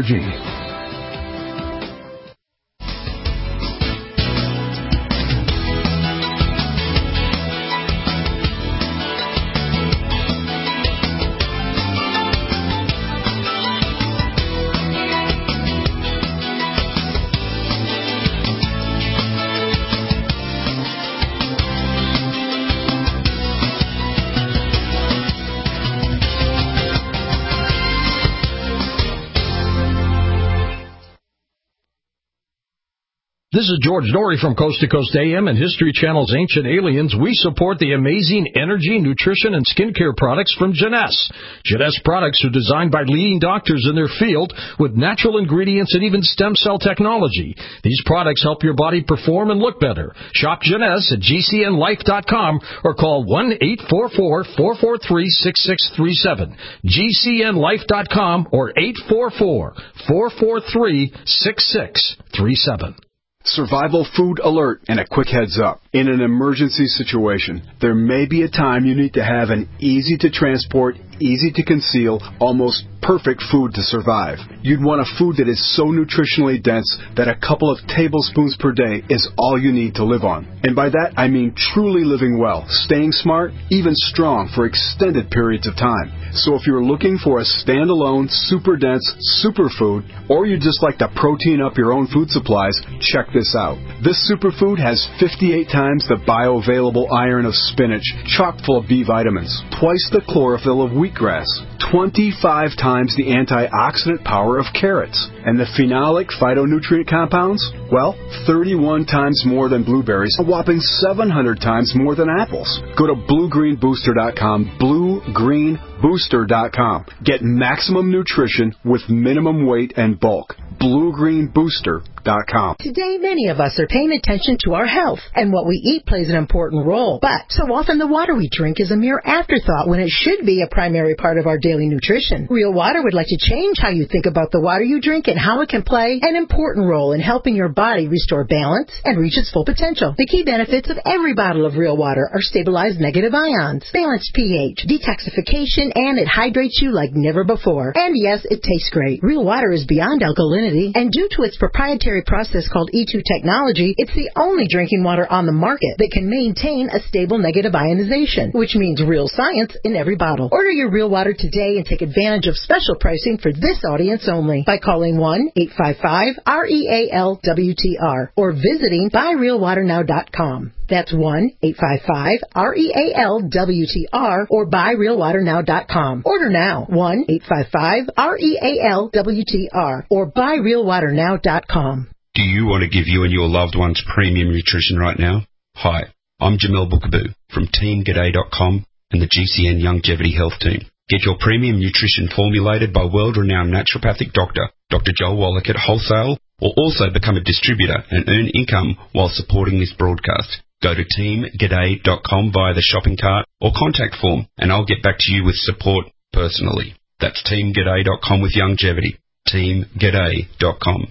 This is George Norrie from Coast to Coast A M and History Channel's Ancient Aliens. We support the amazing energy, nutrition, and skincare products from Jeunesse. Jeunesse products are designed by leading doctors in their field with natural ingredients and even stem cell technology. These products help your body perform and look better. Shop Jeunesse at G C N life dot com or call one eight four four, four four three, six six three seven. G C N life dot com or eight four four, four four three, six six three seven. Survival food alert and a quick heads up. In an emergency situation, there may be a time you need to have an easy to transport, easy to conceal, almost perfect food to survive. You'd want a food that is so nutritionally dense that a couple of tablespoons per day is all you need to live on. And by that, I mean truly living well, staying smart, even strong for extended periods of time. So if you're looking for a standalone, super dense superfood, or you just like to protein up your own food supplies, check this out. This superfood has fifty-eight times the bioavailable iron of spinach, chock full of B vitamins, twice the chlorophyll of wheatgrass, twenty-five times the antioxidant power of carrots, and the phenolic phytonutrient compounds, well, thirty-one times more than blueberries, a whopping seven hundred times more than apples. Go to blue green booster dot com, blue green booster dot com. Get maximum nutrition with minimum weight and bulk. blue green booster dot com. Today, many of us are paying attention to our health, and what we eat plays an important role. But so often the water we drink is a mere afterthought when it should be a primary part of our daily nutrition. Real Water would like to change how you think about the water you drink and how it can play an important role in helping your body restore balance and reach its full potential. The key benefits of every bottle of Real Water are stabilized negative ions, balanced pH, detoxification, and it hydrates you like never before. And yes, it tastes great. Real Water is beyond alkalinity, and due to its proprietary process called E two technology, it's the only drinking water on the market that can maintain a stable negative ionization, which means real science in every bottle. Order your Real Water today and take advantage of special pricing for this audience only by calling one eight five five, R E A L W T R or visiting buy real water now dot com. That's one eight five five, R E A L W T R or buy real water now dot com. Order now, one eight five five, R E A L W T R or buy real water now dot com. Do you want to give you and your loved ones premium nutrition right now? Hi, I'm Jamel Bookaboo from team g'day dot com and the G C N Longevity Health Team. Get your premium nutrition formulated by world-renowned naturopathic doctor, Doctor Joel Wallach at wholesale, or also become a distributor and earn income while supporting this broadcast. Go to team g'day dot com via the shopping cart or contact form, and I'll get back to you with support personally. That's team g'day dot com with longevity. team g'day dot com.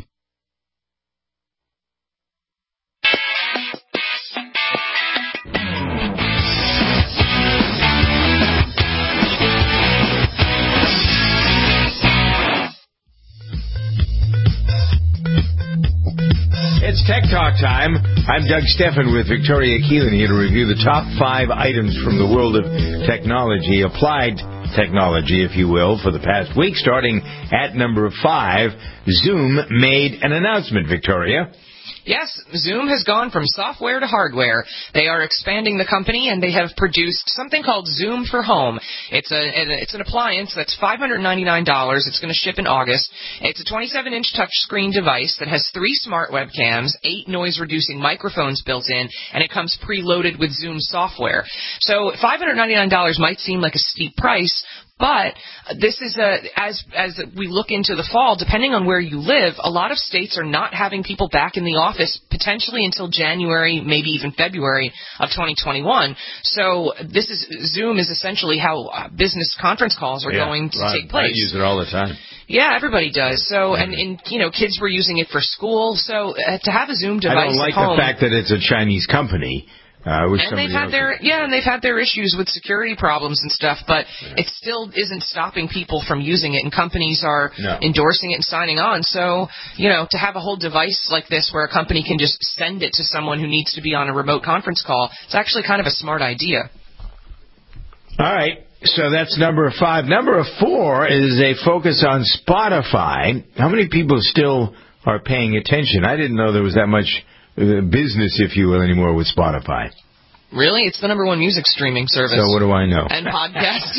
It's Tech Talk time. I'm Doug Steffen with Victoria Keelan here to review the top five items from the world of technology, applied technology, if you will, for the past week. Starting at number five, Zoom made an announcement, Victoria. Yes, Zoom has gone from software to hardware. They are expanding the company, and they have produced something called Zoom for Home. It's a it's an appliance that's five hundred ninety-nine dollars. It's going to ship in August. It's a twenty-seven inch touchscreen device that has three smart webcams, eight noise-reducing microphones built in, and it comes preloaded with Zoom software. So five hundred ninety-nine dollars might seem like a steep price, but this is a, as as we look into the fall, depending on where you live, a lot of states are not having people back in the office potentially until January, maybe even February of twenty twenty-one. So this is Zoom is essentially how uh, business conference calls are yeah, going to right. take place. I use it all the time. Yeah, everybody does. So, and, and you know, kids were using it for school. So uh, to have a Zoom device I don't like at home, the fact that it's a Chinese company. Uh, and they've had their yeah, and they've had their issues with security problems and stuff, but yeah. it still isn't stopping people from using it, and companies are no. endorsing it and signing on. So, you know, to have a whole device like this where a company can just send it to someone who needs to be on a remote conference call, it's actually kind of a smart idea. All right. So that's number five. Number four is a focus on Spotify. How many people still are paying attention? I didn't know there was that much business, if you will, anymore with Spotify. Really? It's the number one music streaming service. So what do I know? And podcasts.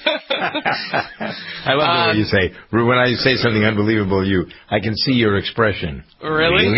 I love the um, way you say, when I say something unbelievable, you, I can see your expression. Really?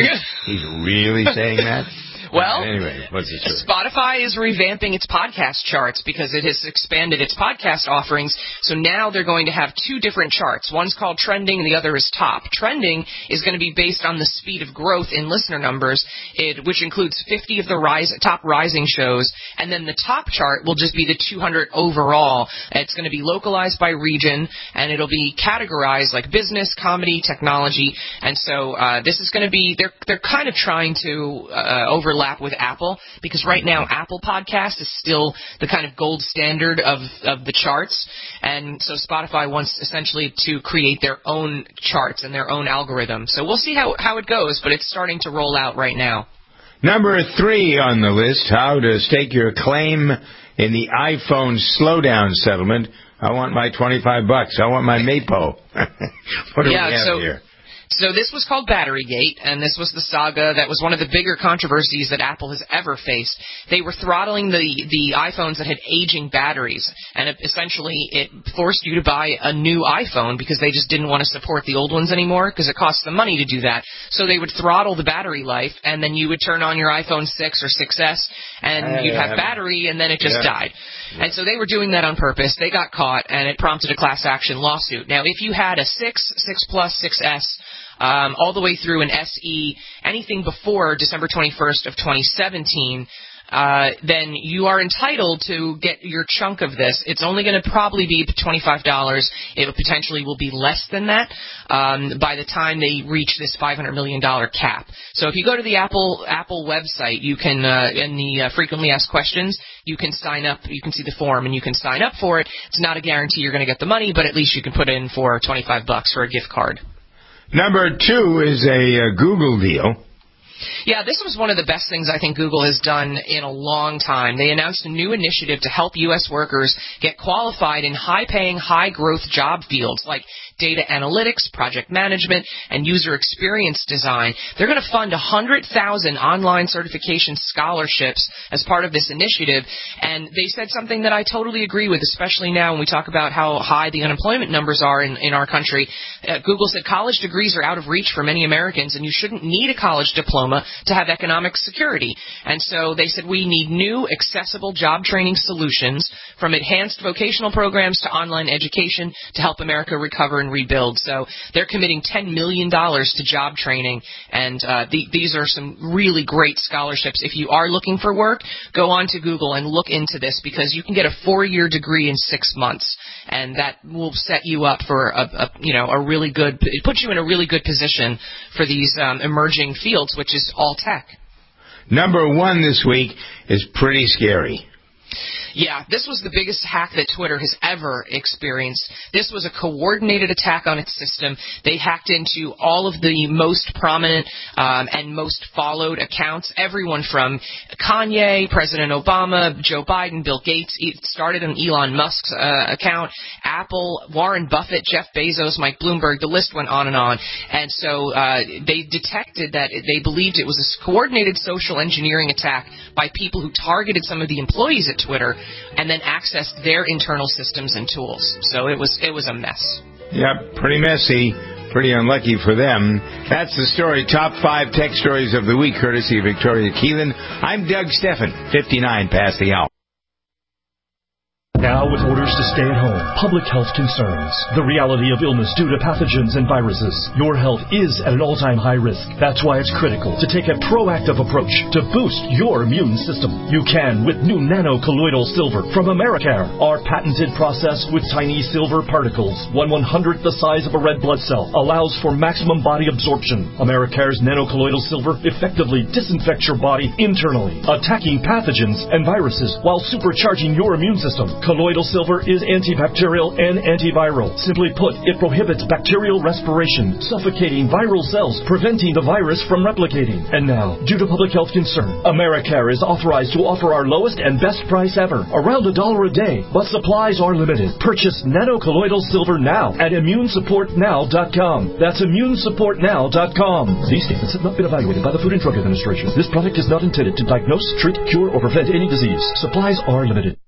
He's really saying that? Well, anyway, what's the story? Spotify is revamping its podcast charts because it has expanded its podcast offerings. So now they're going to have two different charts. One's called Trending and the other is Top. Trending is going to be based on the speed of growth in listener numbers, it, which includes fifty of the rise, top rising shows. And then the Top chart will just be the two hundred overall. It's going to be localized by region, and it'll be categorized like business, comedy, technology. And so uh, this is going to be, they're, they're kind of trying to uh, overlap with Apple, because right now Apple Podcast is still the kind of gold standard of, of the charts, and so Spotify wants essentially to create their own charts and their own algorithm. So we'll see how, how it goes, but it's starting to roll out right now. Number three on the list, how to stake your claim in the iPhone slowdown settlement. I want my twenty-five bucks. I want my Mapo. What do yeah, we have so here? So this was called Batterygate, and this was the saga that was one of the bigger controversies that Apple has ever faced. They were throttling the, the iPhones that had aging batteries, and it, essentially it forced you to buy a new iPhone because they just didn't want to support the old ones anymore because it costs them money to do that. So they would throttle the battery life, and then you would turn on your iPhone six or six S, and uh, you'd have battery, and then it just yeah. died. And so they were doing that on purpose. They got caught, and it prompted a class action lawsuit. Now, if you had a six, six Plus, six S, Um, all the way through an S E, anything before December twenty-first of twenty seventeen, uh, then you are entitled to get your chunk of this. It's only going to probably be twenty-five dollars. It potentially will be less than that um, by the time they reach this five hundred million dollars cap. So if you go to the Apple Apple website, you can, uh, in the uh, frequently asked questions, you can sign up, you can see the form, and you can sign up for it. It's not a guarantee you're going to get the money, but at least you can put in for twenty-five bucks for a gift card. Number two is a uh, Google deal. Yeah, this was one of the best things I think Google has done in a long time. They announced a new initiative to help U S workers get qualified in high-paying, high-growth job fields like data analytics, project management, and user experience design. They're going to fund one hundred thousand online certification scholarships as part of this initiative, and they said something that I totally agree with, especially now when we talk about how high the unemployment numbers are in, in our country. Uh, Google said college degrees are out of reach for many Americans, and you shouldn't need a college diploma to have economic security. And so they said we need new, accessible job training solutions, from enhanced vocational programs to online education, to help America recover and rebuild. So they're committing ten million dollars to job training, and uh, the, these are some really great scholarships. If you are looking for work, go on to Google and look into this, because you can get a four-year degree in six months, and that will set you up for a, a you know a really good, it puts you in a really good position for these um, emerging fields, which is all tech. Number one this week is pretty scary. Yeah, this was the biggest hack that Twitter has ever experienced. This was a coordinated attack on its system. They hacked into all of the most prominent um, and most followed accounts, everyone from Kanye, President Obama, Joe Biden, Bill Gates. It started on Elon Musk's uh, account, Apple, Warren Buffett, Jeff Bezos, Mike Bloomberg. The list went on and on. And so uh, they detected that they believed it was a coordinated social engineering attack by people who targeted some of the employees at Twitter and then accessed their internal systems and tools. So it was it was a mess. Yep, pretty messy. Pretty unlucky for them. That's the story. Top five tech stories of the week, courtesy of Victoria Keelan. I'm Doug Steffen, fifty-nine past the hour. Now with orders to stay at home, public health concerns, the reality of illness due to pathogens and viruses, your health is at an all-time high risk. That's why it's critical to take a proactive approach to boost your immune system. You can with new nano-colloidal silver from Americare. Our patented process with tiny silver particles, one one-hundredth the size of a red blood cell, allows for maximum body absorption. Americare's nano-colloidal silver effectively disinfects your body internally, attacking pathogens and viruses while supercharging your immune system. Colloidal silver is antibacterial and antiviral. Simply put, it prohibits bacterial respiration, suffocating viral cells, preventing the virus from replicating. And now, due to public health concern, Americare is authorized to offer our lowest and best price ever, around a dollar a day, but supplies are limited. Purchase nano-colloidal silver now at immune support now dot com. That's immune support now dot com. These statements have not been evaluated by the Food and Drug Administration. This product is not intended to diagnose, treat, cure, or prevent any disease. Supplies are limited.